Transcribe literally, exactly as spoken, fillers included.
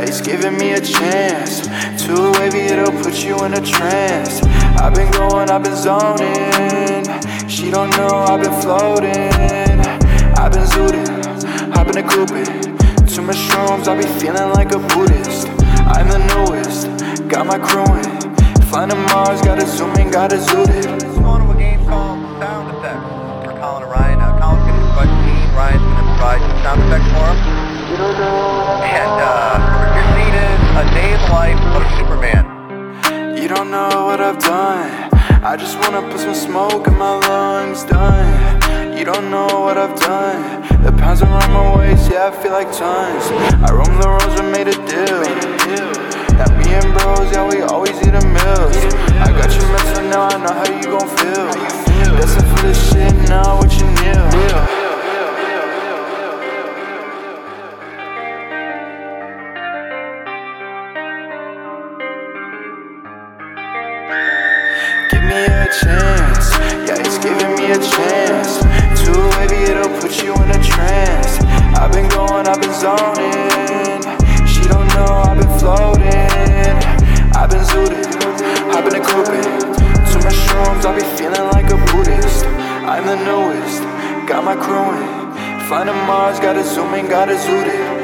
he's giving me a chance. Too wavy, it'll put you in a trance. I've been going, I've been zoning. She don't know I've been floating. I've been zooted, hop in the coupe. Too much shrooms, I be feeling like a Buddhist. I'm the newest, got my crew in. Flying to Mars, gotta zoom in, gotta zoot it. Let's go on to a game called Sound Effects for Colin and Ryan. Now, Colin's gonna provide the scene, Ryan's gonna provide some sound effects for him. And uh, your scene is a day in the life of Superman. You don't know what I've done. I just wanna put some smoke in my lungs, done. You don't know what I've done. The pounds around my waist, yeah, I feel like tons. I roam the roads and made a deal. That me and bros, yeah, we always eat a meals. I got you messing now, I know how you gon' feel. That's it for this shit now, what you need. Give me a chance, yeah, he's giving me a chance. Too wavy, it'll put you in a trance. I've been going, I've been zoning. She don't know I've been floating. I've been zooted, hop in the coupe. Too much shrooms, I be feeling like a Buddhist. I'm the newest, got my crew in. Flying to Mars, gotta zoom in, gotta zoot it.